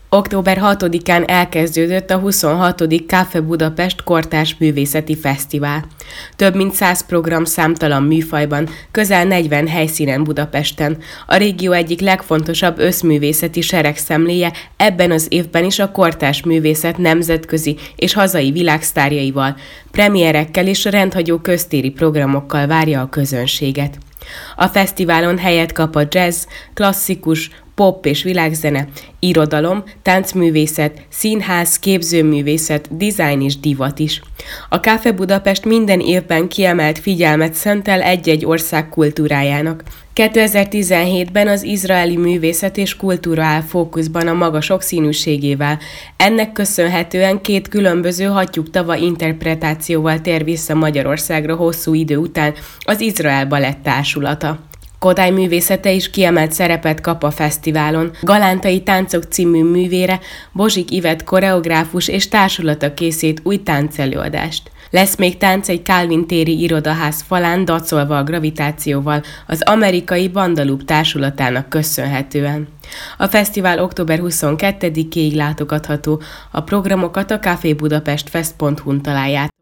Október 6-án elkezdődött a 26. Café Budapest Kortárs Művészeti Fesztivál. Több mint 100 program számtalan műfajban, közel 40 helyszínen Budapesten. A régió egyik legfontosabb összművészeti seregszemléje ebben az évben is a kortárs művészet nemzetközi és hazai világsztárjaival, premierekkel és rendhagyó köztéri programokkal várja a közönséget. A fesztiválon helyet kap a jazz, klasszikus, pop és világzene, irodalom, táncművészet, színház, képzőművészet, dizájn és divat is. A Café Budapest minden évben kiemelt figyelmet szentel egy-egy ország kultúrájának. 2017-ben az izraeli művészet és kultúra áll fókuszban a maga sokszínűségével. Ennek köszönhetően 2 különböző hattyúk tava interpretációval tér vissza Magyarországra hosszú idő után az Izrael Balett Társulata. Kodály művészete is kiemelt szerepet kap a fesztiválon. Galántai táncok című művére Bozsik Ivett koreográfus és társulata készít új táncelőadást. Lesz még tánc egy Kálvin téri irodaház falán, dacolva a gravitációval az amerikai Bandalub társulatának köszönhetően. A fesztivál október 22-ig látogatható, a programokat a cafébudapestfest.hu-n találják.